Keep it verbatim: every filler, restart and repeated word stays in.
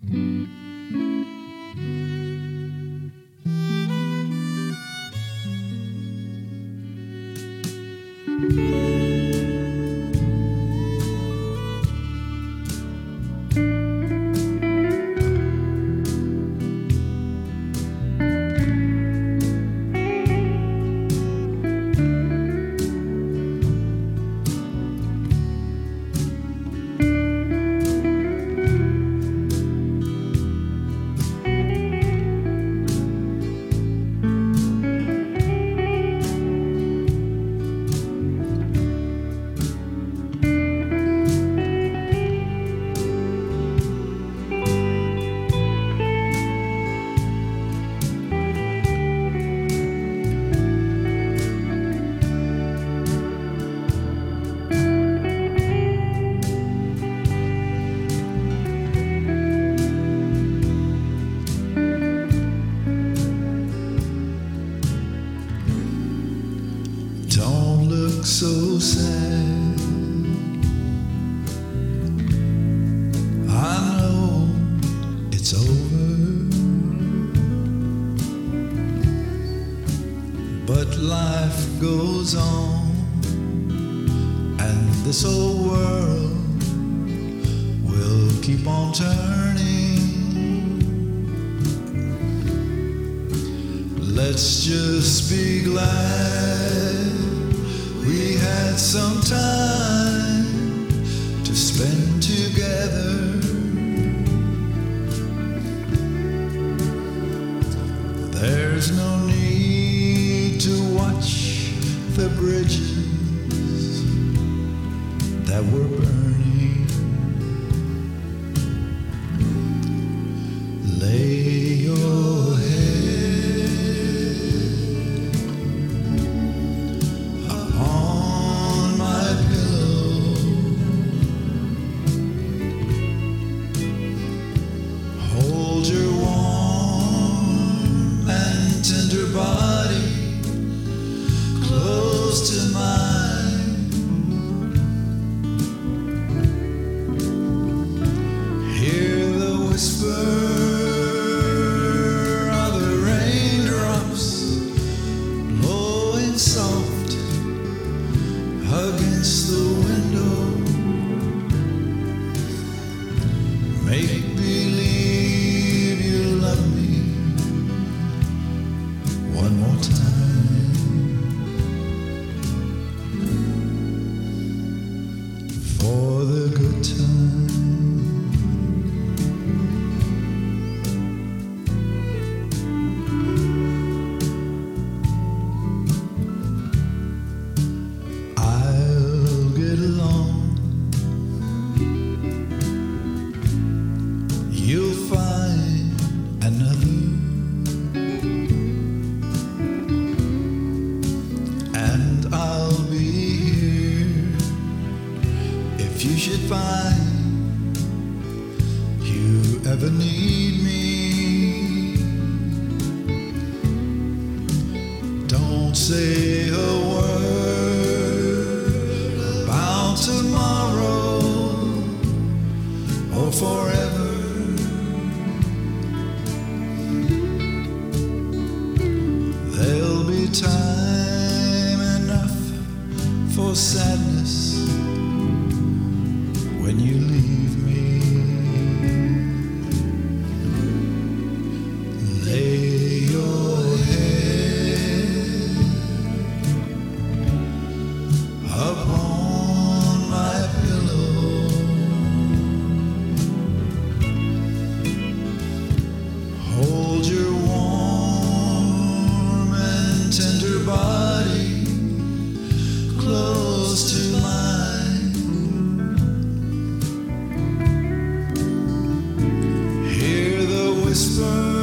Don't look so sad. I know it's over, but life goes on, and this old world will keep on turning. Let's just be glad we had some time to spend together. There's no need to watch the bridges that were burning. Lay your head upon my pillow. Hold your warm and tender body close to mine. Hear the whisper of the raindrops blowing soft against the window. Make believe you love me one more time. For the good time. I'll get along. You'll find another, and I'll be here if you should find you ever need me. Don't say a word about tomorrow or forever. There'll be time enough for sadness when you leave me. Lay your head upon my pillow. Hold your warm and tender body close to mine. Hear the whisper